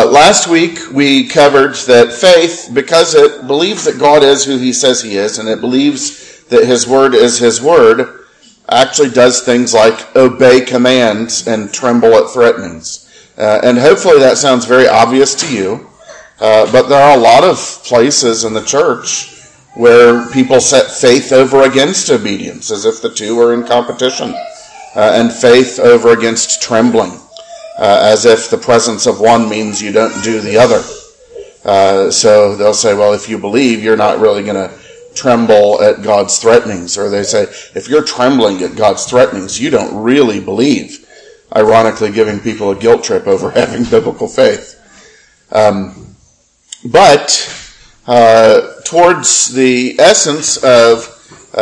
Last week we covered that faith, because it believes that God is who he says he is, and it believes that his word is his word, actually does things like obey commands and tremble at threatenings. And hopefully that sounds very obvious to you, but there are a lot of places in the church where people set faith over against obedience, as if the two are in competition, and faith over against trembling, as if the presence of one means you don't do the other. So they'll say, well, if you believe, you're not really going to tremble at God's threatenings. Or they say, if you're trembling at God's threatenings, you don't really believe. Ironically, giving people a guilt trip over having biblical faith. But towards the essence of,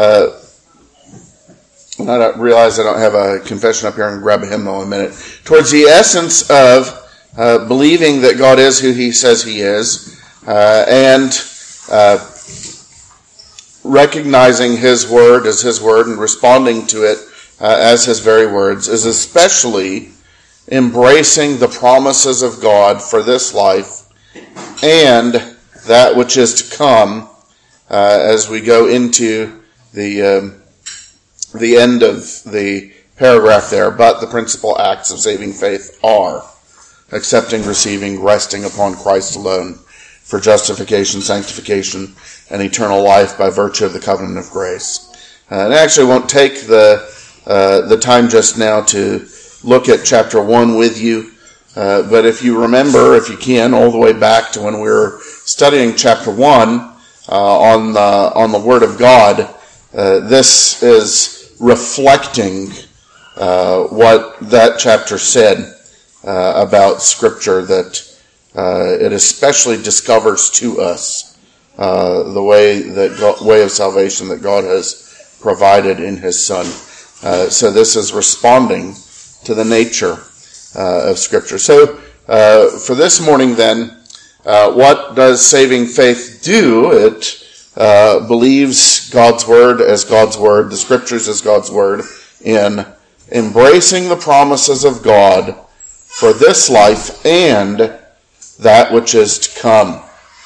I realize I don't have a confession up here. I'm going to grab a hymnal in a minute. Towards the essence of believing that God is who he says he is, and recognizing his word as his word and responding to it as his very words, is especially embracing the promises of God for this life and that which is to come, as we go into the end of the paragraph there. But the principal acts of saving faith are accepting, receiving, resting upon Christ alone for justification, sanctification, and eternal life by virtue of the covenant of grace. And I actually won't take the time just now to look at chapter 1 with you, but if you remember, if you can, all the way back to when we were studying chapter 1 on the Word of God, this is reflecting what that chapter said about Scripture, that it especially discovers to us the way of salvation that God has provided in his Son. So this is responding to the nature of Scripture. So for this morning then, what does saving faith do? It believes God's Word as God's Word, the Scriptures as God's Word, in embracing the promises of God for this life and that which is to come.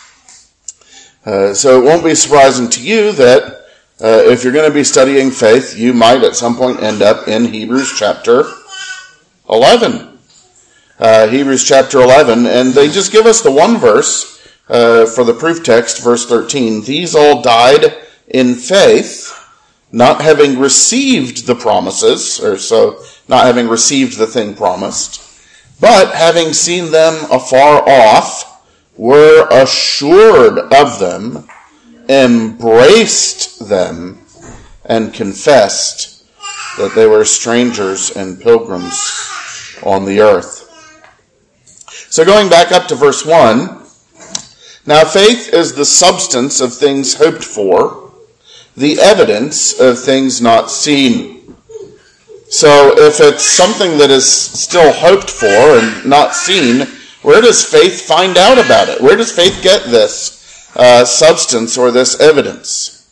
So it won't be surprising to you that if you're going to be studying faith, you might at some point end up in Hebrews chapter 11. Hebrews chapter 11, and they just give us the one verse for the proof text, verse 13. These all died in faith, not having received the promises, or so not having received the thing promised, but having seen them afar off, were assured of them, embraced them, and confessed that they were strangers and pilgrims on the earth. So going back up to verse 1, now faith is the substance of things hoped for, the evidence of things not seen. So if it's something that is still hoped for and not seen, where does faith find out about it? Where does faith get this substance or this evidence?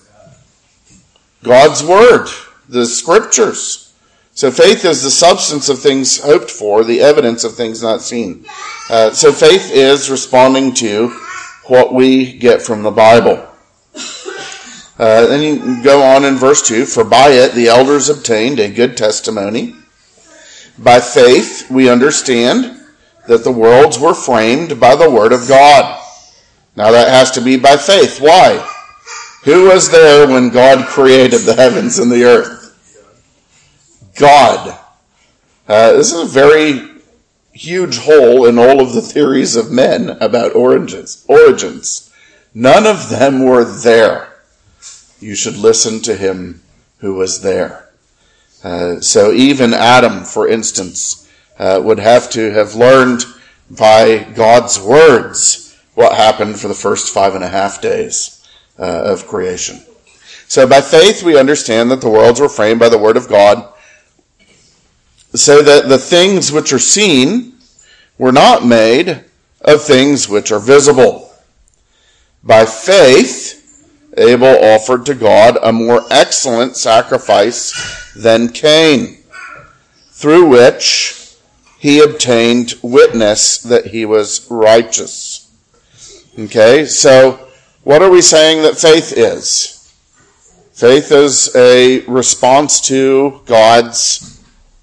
God's Word, the Scriptures. So faith is the substance of things hoped for, the evidence of things not seen. So faith is responding to what we get from the Bible. Then you go on in verse 2, for by it the elders obtained a good testimony. By faith we understand that the worlds were framed by the word of God. Now that has to be by faith. Why? Who was there when God created the heavens and the earth? God. This is a very huge hole in all of the theories of men about origins. None of them were there. You should listen to him who was there. So even Adam, for instance, would have to have learned by God's words what happened for the first 5.5 days of creation. So by faith we understand that the worlds were framed by the word of God, so that the things which are seen were not made of things which are visible. By faith Abel offered to God a more excellent sacrifice than Cain, through which he obtained witness that he was righteous. Okay, so what are we saying that faith is? Faith is a response to God's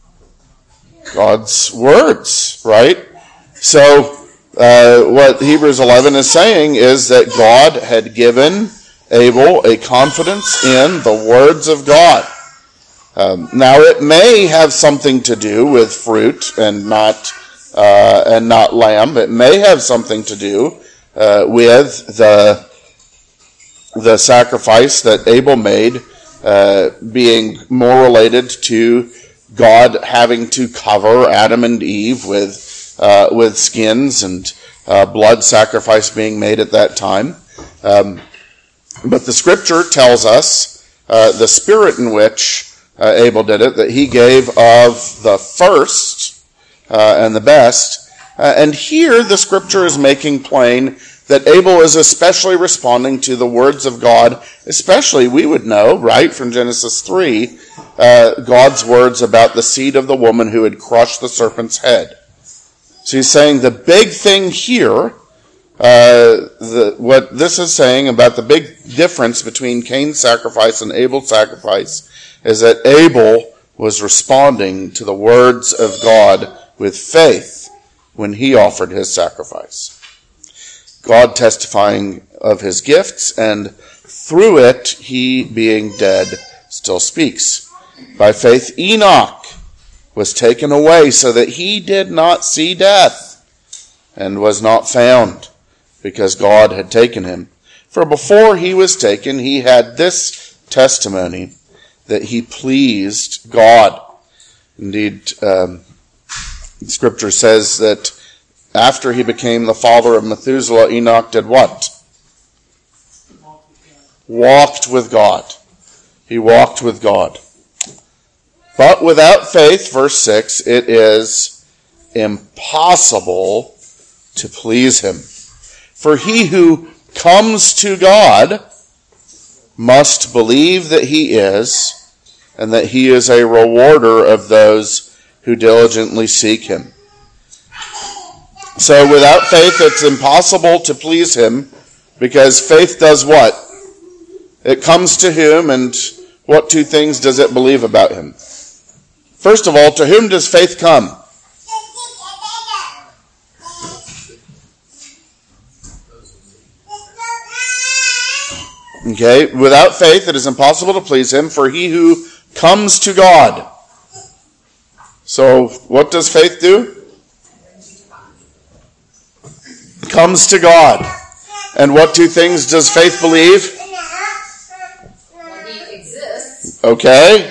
words, right? So what Hebrews 11 is saying is that God had given Abel a confidence in the words of God. Now it may have something to do with fruit and not lamb. It may have something to do with the sacrifice that Abel made being more related to God having to cover Adam and Eve with skins and blood sacrifice being made at that time. But the scripture tells us the spirit in which Abel did it, that he gave of the first and the best. And here the scripture is making plain that Abel is especially responding to the words of God, especially, we would know, right, from Genesis 3, God's words about the seed of the woman who had crushed the serpent's head. So he's saying the big thing here, what this is saying about the big difference between Cain's sacrifice and Abel's sacrifice is that Abel was responding to the words of God with faith when he offered his sacrifice. God testifying of his gifts, and through it, he being dead still speaks. By faith, Enoch was taken away so that he did not see death, and was not found, because God had taken him. For before he was taken, he had this testimony, that he pleased God. Indeed, Scripture says that after he became the father of Methuselah, Enoch did what? Walked with God. He walked with God. But without faith, verse 6, it is impossible to please him. For he who comes to God must believe that he is, and that he is a rewarder of those who diligently seek him. So without faith, it's impossible to please him, because faith does what? It comes to him, and what two things does it believe about him? First of all, to whom does faith come? Okay, without faith, it is impossible to please him, for he who comes to God. So, what does faith do? Comes to God. And what two things does faith believe? That he exists. Okay.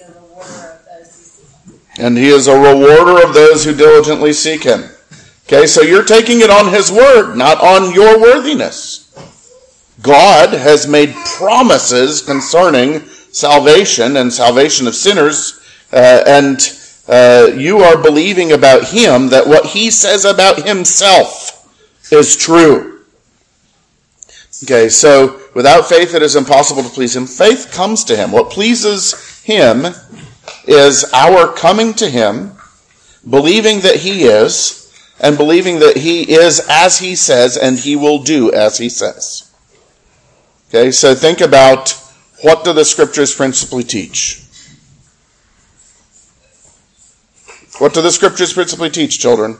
And he is a rewarder of those who diligently seek him. Okay, so you're taking it on his word, not on your worthiness. God has made promises concerning salvation and salvation of sinners, and you are believing about him that what he says about himself is true. Okay, so without faith it is impossible to please him. Faith comes to him. What pleases him is our coming to him, believing that he is, and believing that he is as he says, and he will do as he says. Okay, so think about, what do the scriptures principally teach? What do the scriptures principally teach, children?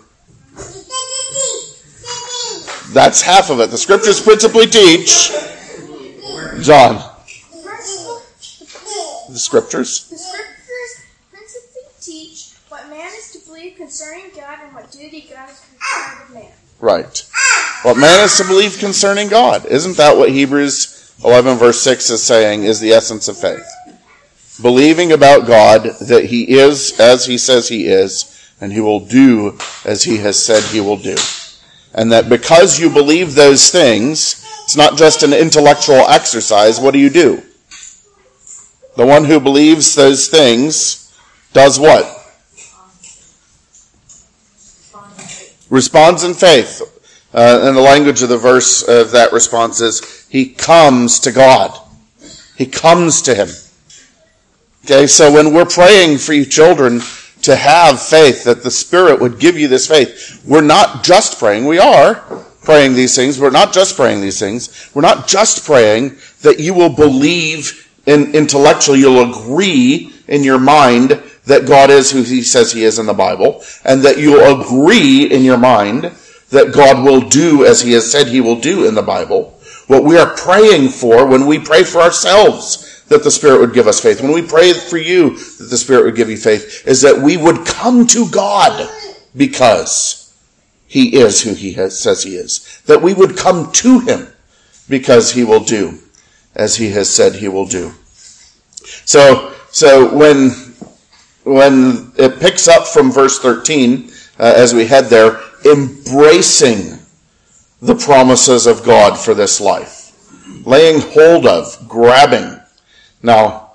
That's half of it. The scriptures principally teach, John. The scriptures? The scriptures principally teach what man is to believe concerning God and what duty God has required of man. Right. What man is to believe concerning God. Isn't that what Hebrews 11 verse 6 is saying is the essence of faith? Believing about God that he is as he says he is, and he will do as he has said he will do. And that because you believe those things, it's not just an intellectual exercise. What do? The one who believes those things does what? Responds in faith. And the language of the verse of that response is, he comes to God. He comes to him. Okay, so when we're praying for you children to have faith, that the Spirit would give you this faith. We're not just praying. We are praying these things. We're not just praying these things. We're not just praying that you will believe intellectually, you'll agree in your mind that God is who he says he is in the Bible, and that you'll agree in your mind that God will do as he has said he will do in the Bible. What we are praying for when we pray for ourselves, that the Spirit would give us faith. When we pray for you, that the Spirit would give you faith, is that we would come to God because he is who he says he is. That we would come to him because he will do as he has said he will do. So when it picks up from verse 13, as we head there, embracing the promises of God for this life, laying hold of, grabbing. Now,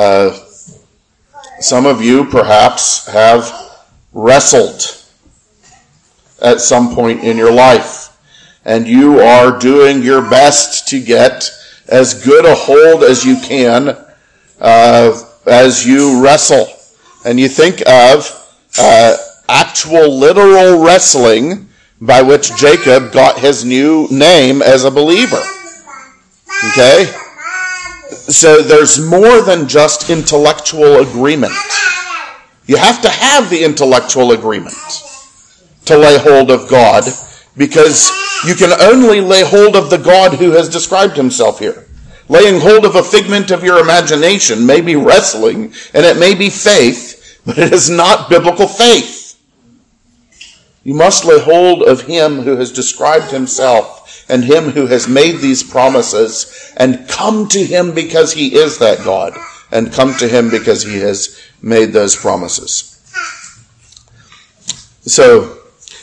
some of you perhaps have wrestled at some point in your life, and you are doing your best to get as good a hold as you can as you wrestle. And you think of actual literal wrestling by which Jacob got his new name as a believer. Okay? So there's more than just intellectual agreement. You have to have the intellectual agreement to lay hold of God, because you can only lay hold of the God who has described himself here. Laying hold of a figment of your imagination may be wrestling, and it may be faith, but it is not biblical faith. You must lay hold of him who has described himself and him who has made these promises, and come to him because he is that God, and come to him because he has made those promises. So,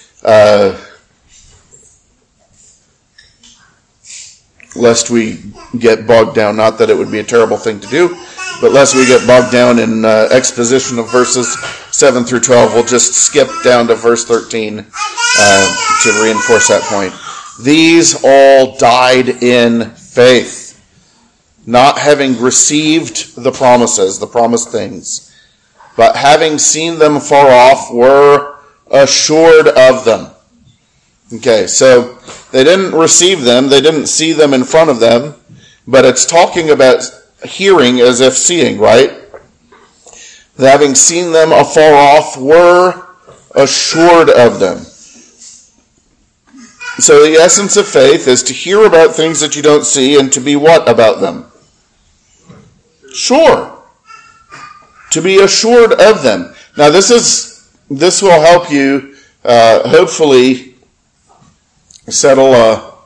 lest we get bogged down, not that it would be a terrible thing to do, but lest we get bogged down in exposition of verses 7 through 12, we'll just skip down to verse 13 to reinforce that point. These all died in faith, not having received the promises, the promised things, but having seen them far off, were assured of them. Okay, so they didn't receive them, they didn't see them in front of them, but it's talking about hearing as if seeing, right? Having seen them afar off, were assured of them. So the essence of faith is to hear about things that you don't see, and to be what about them? Sure. To be assured of them. Now this will help you hopefully settle a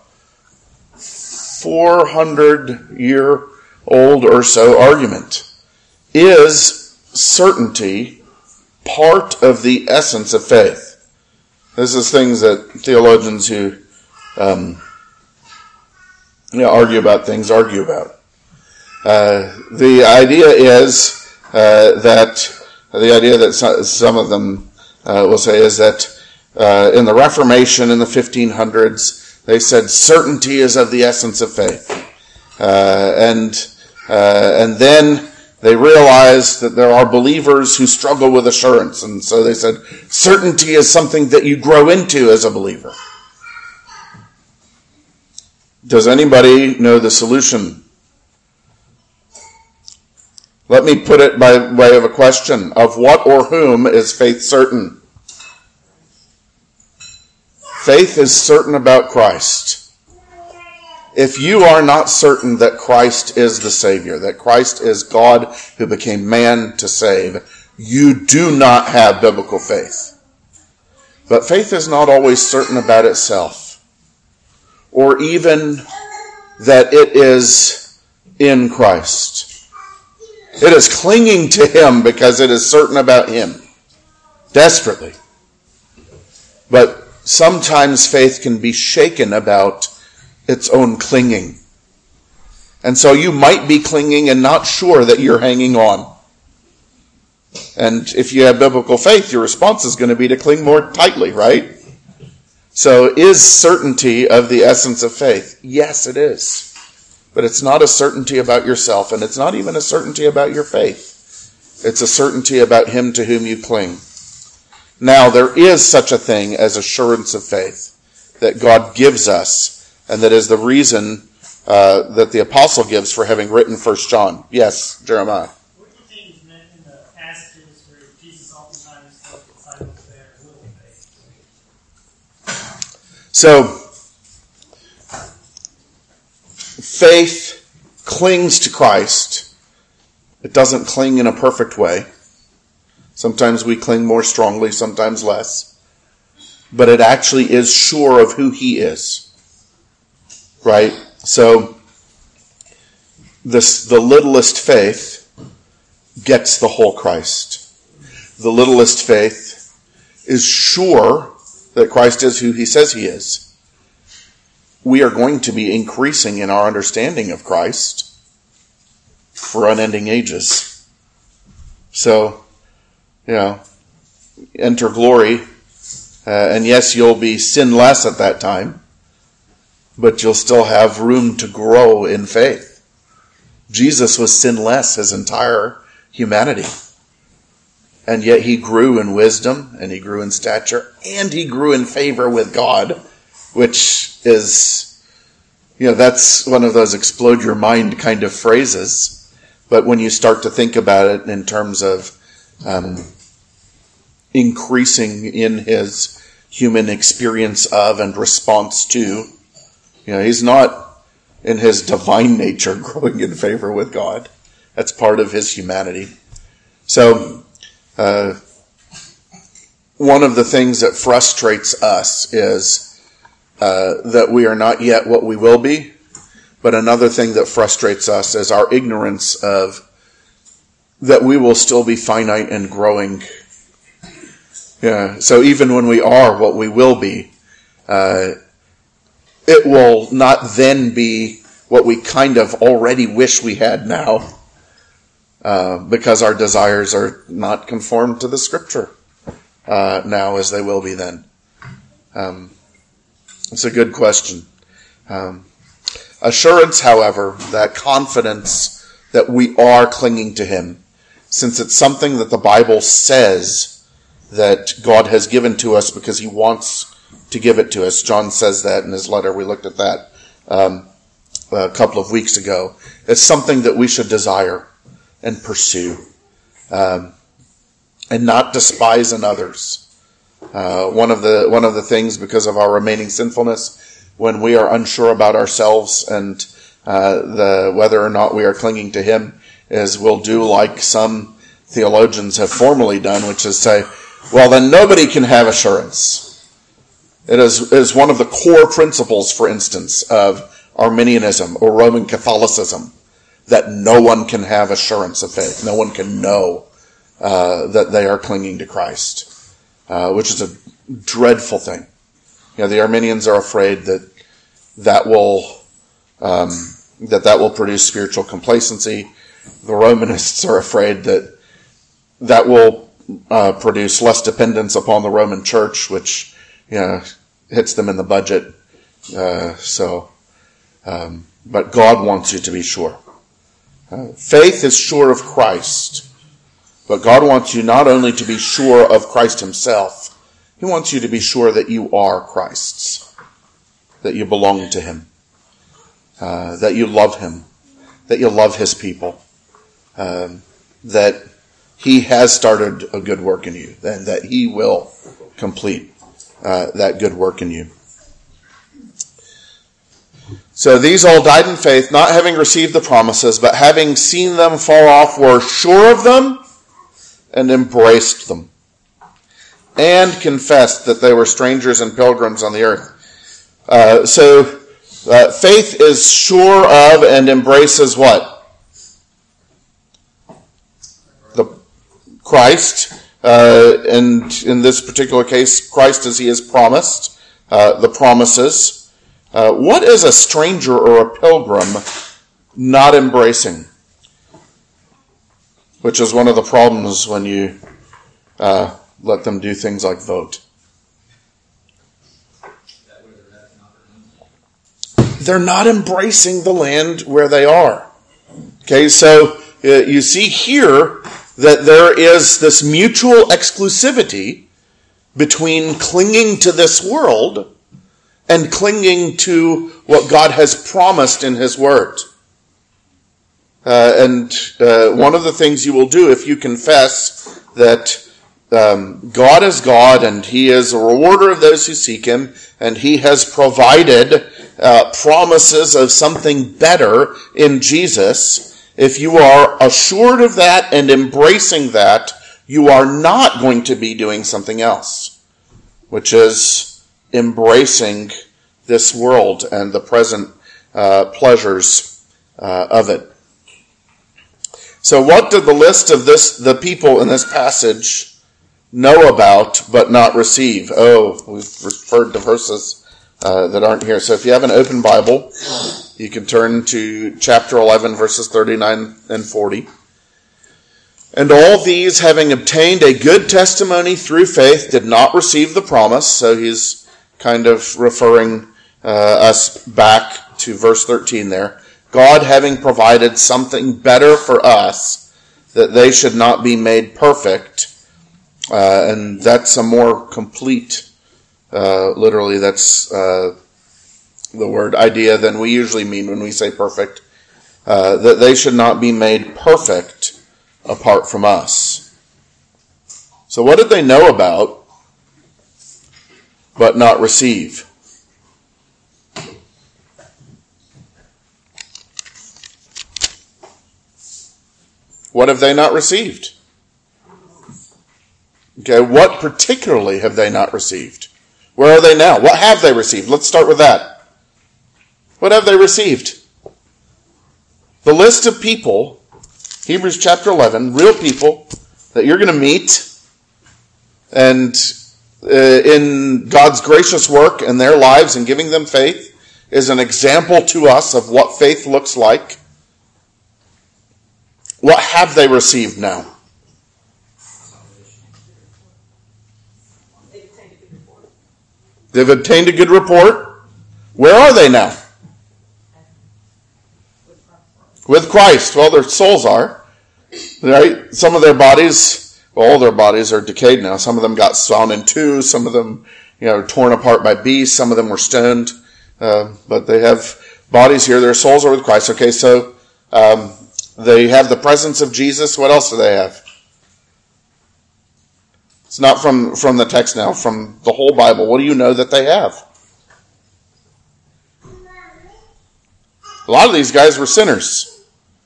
400-year-old or so argument. Is certainty part of the essence of faith? This is things that theologians who argue about things argue about. The idea is that some of them will say is that in the Reformation in the 1500s, they said certainty is of the essence of faith, and then they realized that there are believers who struggle with assurance, and so they said certainty is something that you grow into as a believer. Does anybody know the solution? Let me put it by way of a question. Of what or whom is faith certain? Faith is certain about Christ. If you are not certain that Christ is the Savior, that Christ is God who became man to save, you do not have biblical faith. But faith is not always certain about itself, or even that it is in Christ. It is clinging to him because it is certain about him, desperately. But sometimes faith can be shaken about its own clinging. And so you might be clinging and not sure that you're hanging on. And if you have biblical faith, your response is going to be to cling more tightly, right? So is certainty of the essence of faith? Yes, it is. But it's not a certainty about yourself, and it's not even a certainty about your faith. It's a certainty about him to whom you cling. Now, there is such a thing as assurance of faith that God gives us, and that is the reason that the apostle gives for having written 1 John. Yes, Jeremiah. What do you think is meant in the passages where Jesus oftentimes tells the disciples they have little faith? So, faith clings to Christ. It doesn't cling in a perfect way. Sometimes we cling more strongly, sometimes less. But it actually is sure of who he is. Right? So, the littlest faith gets the whole Christ. The littlest faith is sure that Christ is who he says he is. We are going to be increasing in our understanding of Christ for unending ages. So, enter glory. And yes, you'll be sinless at that time, but you'll still have room to grow in faith. Jesus was sinless his entire humanity. And yet he grew in wisdom, and he grew in stature, and he grew in favor with God, which is, that's one of those explode your mind kind of phrases. But when you start to think about it in terms of increasing in his human experience of and response to, he's not in his divine nature growing in favor with God. That's part of his humanity. So, one of the things that frustrates us is that we are not yet what we will be. But another thing that frustrates us is our ignorance of that we will still be finite and growing. So even when we are what we will be, it will not then be what we kind of already wish we had now, because our desires are not conformed to the Scripture now as they will be then. It's a good question. Assurance, however, that confidence that we are clinging to him, since it's something that the Bible says that God has given to us because he wants to give it to us. John says that in his letter. We looked at that a couple of weeks ago. It's something that we should desire and pursue, and not despise in others. One of the things, because of our remaining sinfulness, when we are unsure about ourselves and whether or not we are clinging to him, is we'll do like some theologians have formerly done, which is say, well, then nobody can have assurance. It is one of the core principles, for instance, of Arminianism or Roman Catholicism, that no one can have assurance of faith. No one can know that they are clinging to Christ, which is a dreadful thing. The Arminians are afraid that will produce spiritual complacency. The Romanists are afraid that will produce less dependence upon the Roman Church, which hits them in the budget. But God wants you to be sure. Faith is sure of Christ, but God wants you not only to be sure of Christ himself. He wants you to be sure that you are Christ's, that you belong to him, that you love him, that you love his people, that he has started a good work in you, and that he will complete that good work in you. So these all died in faith, not having received the promises, but having seen them fall off, were sure of them and embraced them, and confessed that they were strangers and pilgrims on the earth. Faith is sure of and embraces what? The Christ, and in this particular case, Christ as he has promised, the promises. What is a stranger or a pilgrim not embracing? Which is one of the problems when you let them do things like vote. They're not embracing the land where they are. Okay, so you see here that there is this mutual exclusivity between clinging to this world and clinging to what God has promised in his word. And one of the things you will do if you confess that God is God and he is a rewarder of those who seek him, and he has provided promises of something better in Jesus, if you are assured of that and embracing that, you are not going to be doing something else, which is embracing this world and the present pleasures of it. So what did the list of the people in this passage know about but not receive? Oh, we've referred to verses that aren't here. So if you have an open Bible, you can turn to chapter 11, verses 39 and 40. And all these, having obtained a good testimony through faith, did not receive the promise. So he's kind of referring us back to verse 13 there. God having provided something better for us, that they should not be made perfect. And that's a more complete, literally that's the word idea than we usually mean when we say perfect. That they should not be made perfect apart from us. So what did they know about but not receive? What have they not received? Okay, what particularly have they not received? Where are they now? What have they received? Let's start with that. What have they received? The list of people, Hebrews chapter 11, real people that you're going to meet, and in God's gracious work in their lives and giving them faith, is an example to us of what faith looks like. What have they received now? They've obtained a good report. Where are they now? With Christ. Well, their souls are. Right? Some of their bodies, well, all their bodies are decayed now. Some of them got sawn in two. Some of them, torn apart by beasts. Some of them were stoned. But they have bodies here. Their souls are with Christ. Okay, so they have the presence of Jesus. What else do they have? It's not from the text now, from the whole Bible. What do you know that they have? A lot of these guys were sinners.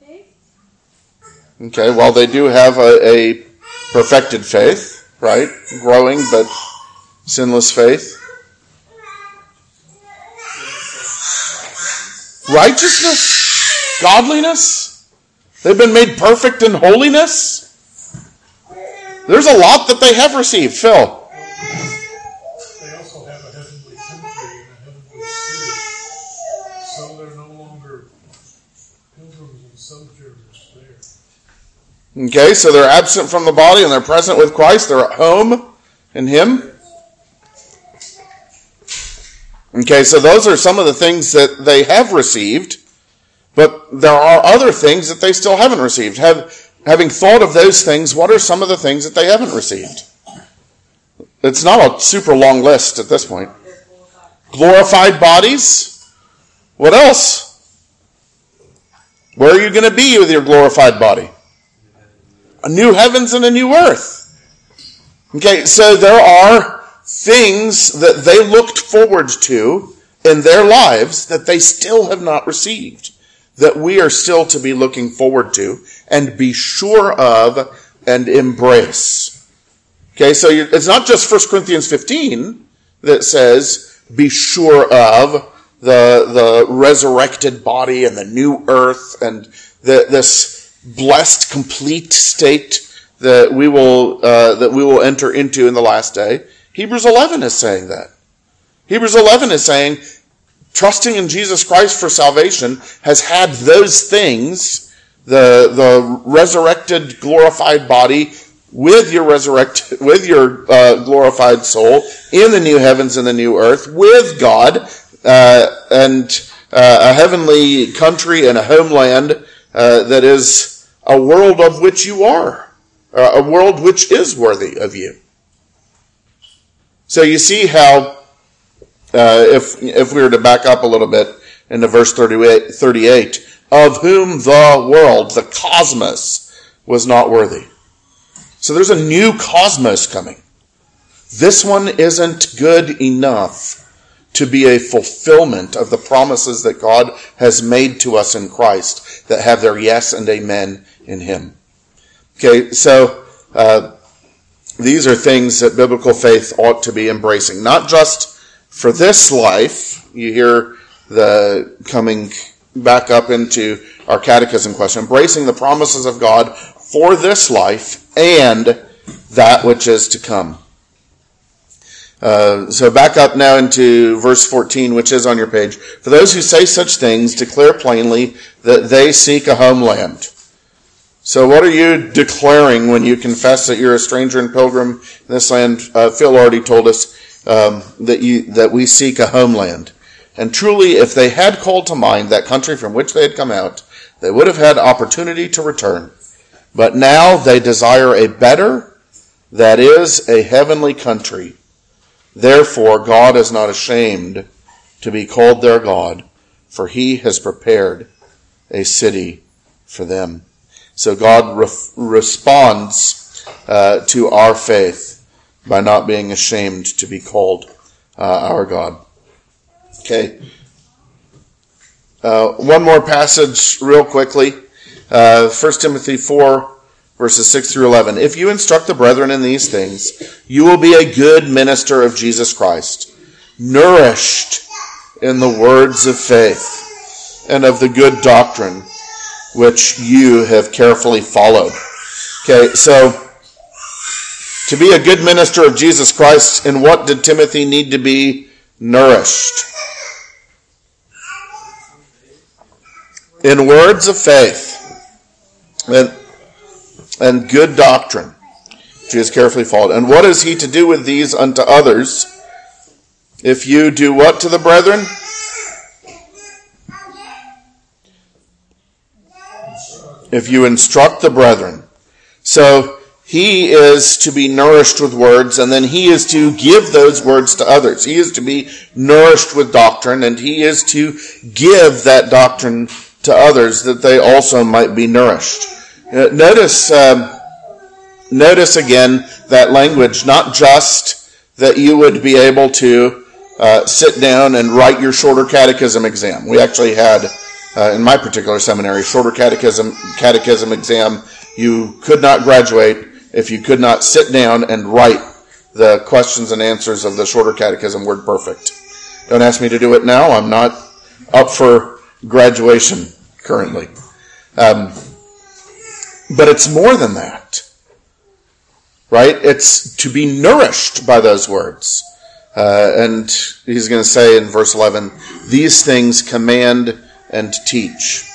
Okay, well, they do have a perfected faith, right? Growing, but sinless faith. Righteousness, godliness. They've been made perfect in holiness. There's a lot that they have received. Phil. They also have a heavenly country and a heavenly city. So they're no longer pilgrims and sojourners there. Okay, so they're absent from the body and they're present with Christ. They're at home in him. Okay, so those are some of the things that they have received. But there are other things that they still haven't received. Having thought of those things, what are some of the things that they haven't received? It's not a super long list at this point. Glorified bodies? What else? Where are you going to be with your glorified body? A new heavens and a new earth. Okay, so there are things that they looked forward to in their lives that they still have not received, that we are still to be looking forward to and be sure of and embrace. Okay, so it's not just 1 Corinthians 15 that says, be sure of the resurrected body and the new earth and this blessed, complete state that we will enter into in the last day. Hebrews 11 is saying that. Hebrews 11 is saying, trusting in Jesus Christ for salvation has had those things, the resurrected, glorified body with your glorified soul in the new heavens and the new earth with God and a heavenly country and a homeland that is a world of which you are a world which is worthy of you. So you see how, if we were to back up a little bit into verse 38, of whom the world, the cosmos, was not worthy. So there's a new cosmos coming. This one isn't good enough to be a fulfillment of the promises that God has made to us in Christ that have their yes and amen in Him. Okay, so these are things that biblical faith ought to be embracing. Not just for this life. You hear the coming back up into our catechism question. Embracing the promises of God for this life and that which is to come. So back up now into verse 14, which is on your page. For those who say such things declare plainly that they seek a homeland. So what are you declaring when you confess that you're a stranger and pilgrim in this land? Phil already told us that we seek a homeland. And truly, if they had called to mind that country from which they had come out, they would have had opportunity to return. But now they desire a better, that is, a heavenly country. Therefore, God is not ashamed to be called their God, for He has prepared a city for them. So God responds to our faith by not being ashamed to be called our God. Okay. One more passage real quickly. 1 Timothy 4, verses 6 through 11. If you instruct the brethren in these things, you will be a good minister of Jesus Christ, nourished in the words of faith and of the good doctrine which you have carefully followed. Okay, so to be a good minister of Jesus Christ, in what did Timothy need to be nourished? In words of faith and good doctrine, which he has carefully followed. And what is he to do with these unto others? If you do what to the brethren? If you instruct the brethren. So he is to be nourished with words, and then he is to give those words to others. He is to be nourished with doctrine, and he is to give that doctrine to others that they also might be nourished. Notice again that language, not just that you would be able to sit down and write your shorter catechism exam. We actually had, in my particular seminary, shorter catechism exam. You could not graduate if you could not sit down and write the questions and answers of the shorter catechism word perfect. Don't ask me to do it now. I'm not up for graduation currently. But it's more than that, right? It's to be nourished by those words. And he's going to say in verse 11, these things command and teach.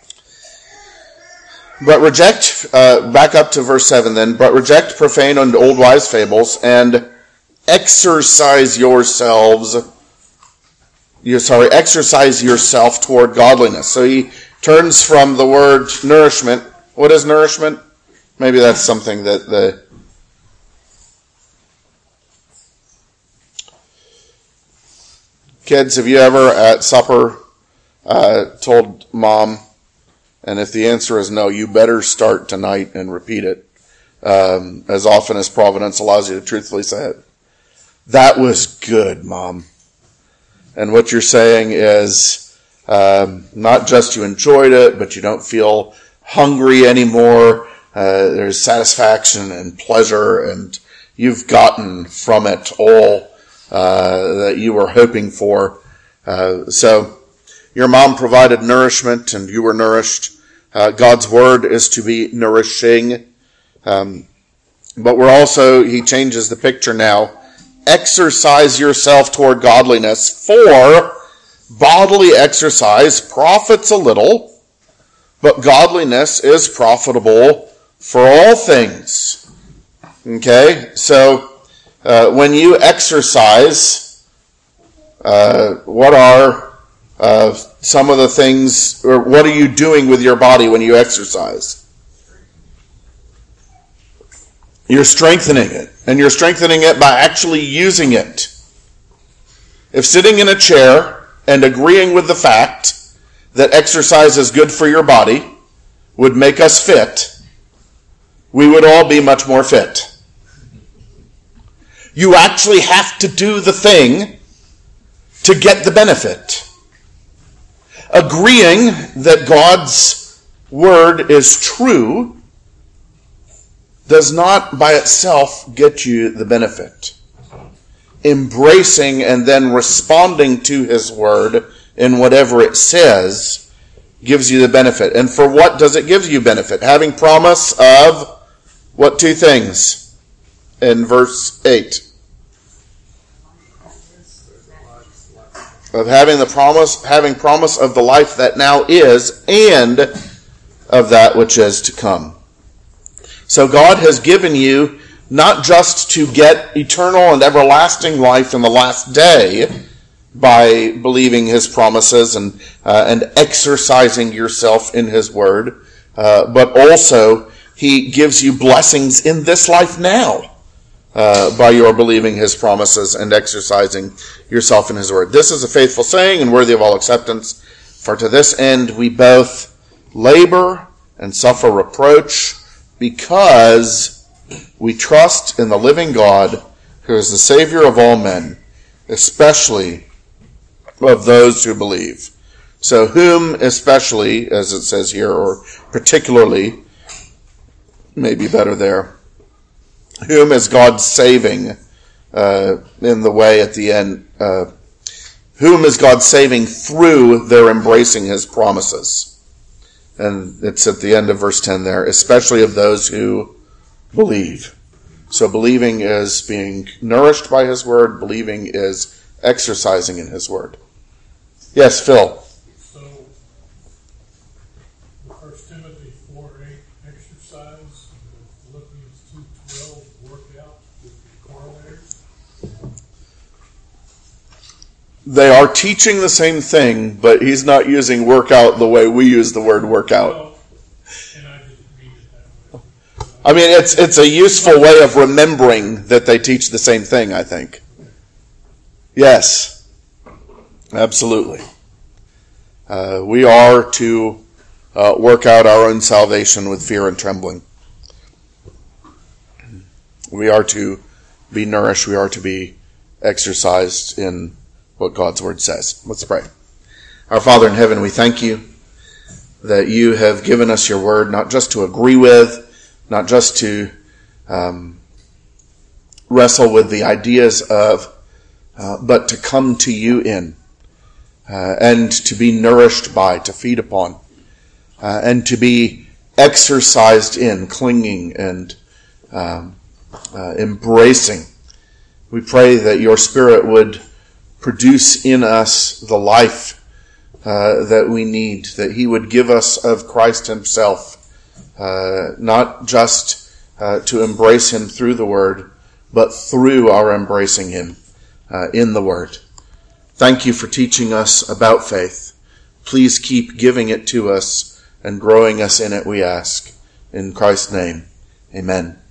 But reject, back up to verse 7 then, but reject profane and old wise fables and exercise yourself toward godliness. So he turns from the word nourishment. What is nourishment? Maybe that's something that the kids, have you ever at supper told mom, and if the answer is no, you better start tonight and repeat it as often as Providence allows you to truthfully say it. That was good, Mom. And what you're saying is not just you enjoyed it, but you don't feel hungry anymore. There's satisfaction and pleasure, and you've gotten from it all that you were hoping for. So your mom provided nourishment, and you were nourished. God's word is to be nourishing. But we're also, he changes the picture now. Exercise yourself toward godliness, for bodily exercise profits a little, but godliness is profitable for all things. Okay? So, when you exercise, what are some of the things, or what are you doing with your body when you exercise? You're strengthening it. And you're strengthening it by actually using it. If sitting in a chair and agreeing with the fact that exercise is good for your body would make us fit, we would all be much more fit. You actually have to do the thing to get the benefit. Agreeing that God's word is true does not by itself get you the benefit. Embracing and then responding to his word in whatever it says gives you the benefit. And for what does it give you benefit? Having promise of what two things? In verse 8. Of having promise of the life that now is and of that which is to come. So God has given you not just to get eternal and everlasting life in the last day by believing his promises and exercising yourself in his word, but also he gives you blessings in this life now by your believing his promises and exercising yourself in his word. This is a faithful saying and worthy of all acceptance, for to this end we both labor and suffer reproach, because we trust in the living God, who is the Savior of all men, especially of those who believe. So whom especially, as it says here, or particularly, maybe better there, whom is God saving in the way at the end? Whom is God saving through their embracing his promises? And it's at the end of verse 10 there, especially of those who believe. So believing is being nourished by his word. Believing is exercising in his word. Yes, Phil. So, the 1 Timothy 4:8 exercise, and the Philippians 2:12 workout with the corollaries. They are teaching the same thing, but he's not using workout the way we use the word workout. Well, and I didn't mean it that way. I mean, it's a useful way of remembering that they teach the same thing, I think. Yes, absolutely. We are to work out our own salvation with fear and trembling. We are to be nourished. We are to be exercised in what God's word says. Let's pray. Our Father in heaven, we thank you that you have given us your word, not just to agree with, not just to wrestle with the ideas of, but to come to you in, and to be nourished by, to feed upon, and to be exercised in, clinging and embracing. We pray that your Spirit would produce in us the life that we need, that he would give us of Christ himself, not just to embrace him through the word, but through our embracing him in the word. Thank you for teaching us about faith. Please keep giving it to us and growing us in it, we ask. In Christ's name, amen.